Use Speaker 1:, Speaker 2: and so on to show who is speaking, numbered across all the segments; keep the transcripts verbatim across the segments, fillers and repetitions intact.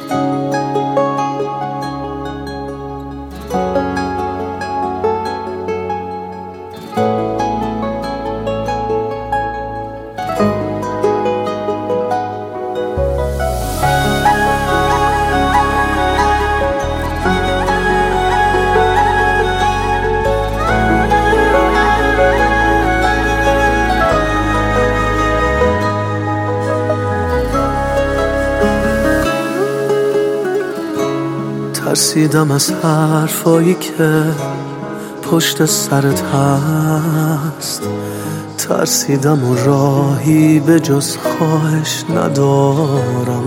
Speaker 1: ترسیدم از حرفایی که پشت سرت هست، ترسیدم و راهی به جز خواهش ندارم.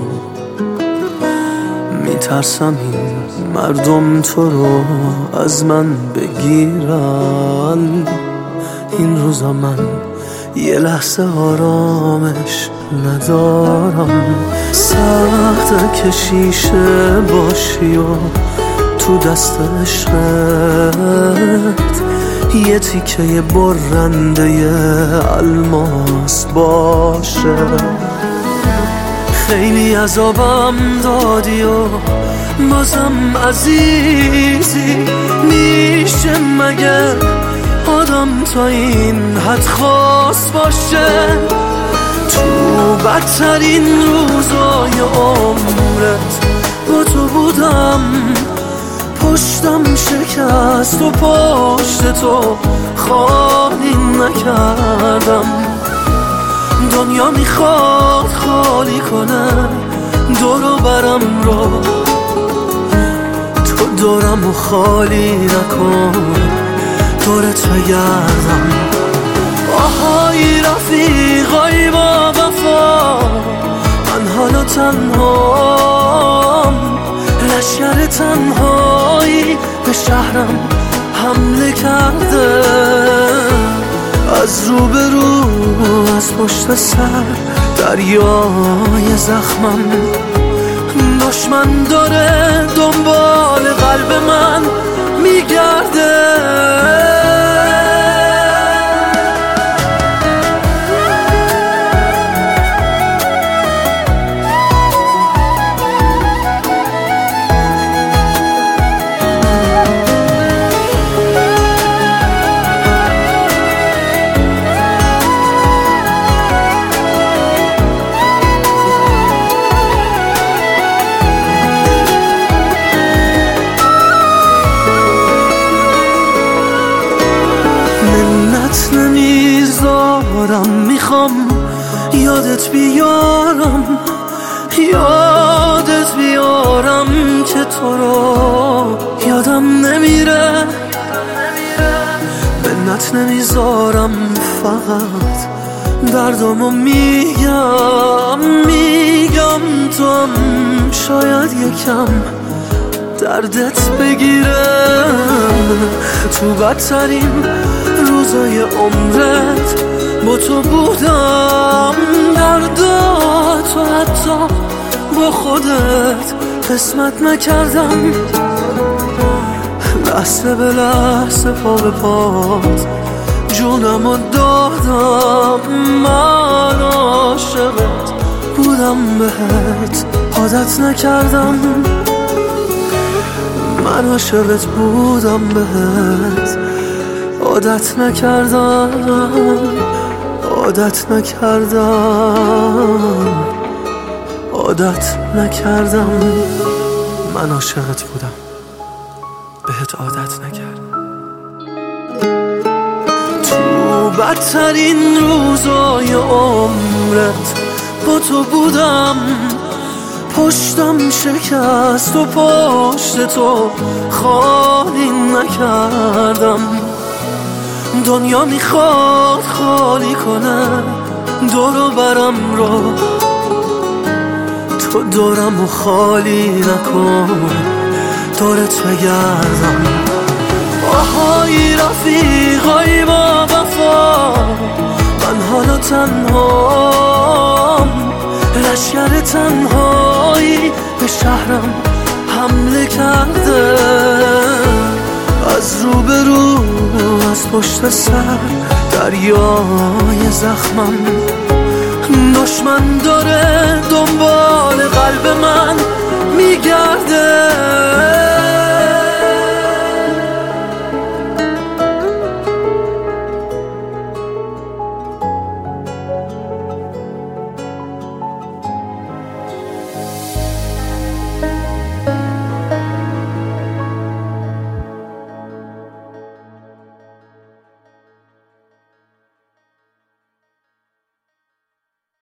Speaker 1: میترسم این مردم تو رو از من بگیرن. این روزا من یه لحظه آرامش ندارم. سخته که شیشه باشی و تو دست عشقت یه تیکه برنده الماس باشه. خیلی عذابم دادی و بازم عزیزی، میشه مگه آدم تا این حد خاص باشه؟ تو بدترین روزای عمرت با تو بودم، پشتم شکست و پشت تو خالی نکردم. دنیا میخواد خالی کنه دور و برم رو، تو دورم و خالی نکن، دورت بگردم. آهای رفیقای با وفا، من حالا تنهام، لشکر تنهایی به شهرم حمله کرده. از رو به رو از پشت سر دریای زخمم، دشمن داره دنبال قلب من میگرده. نمیذارم، میخوام یادت بیارم، یادت بیارم که تو رو یادم نمیره. منت نمیذارم، فقط دردامو میگم میگم تو هم شاید یکم دردت بگیره. تو بدترین روزای عمرت با تو بودم، درداتو حتی با خودت قسمت نکردم. لحظه به لحظه پا به پات جونمو دادم. من عاشقت بودم، بهت عادت نکردم. من عاشقت بودم، بهت عادت نکردم، عادت نکردم، عادت نکردم. من عاشقت بودم، بهت عادت نکردم. تو بدترین روزای عمرت با تو بودم، پشتم شکست و پشت تو خالی نکردم. دنیا میخواد خالی کنه دور و برم رو، تو دورم و خالی نکن، دورت بگردم. آهای رفیقای با وفا، من حالا تنهام، لشکر تنهایی به شهرم حمله کرده. از رو به رو از پشت سر دریای زخمم، دشمن داره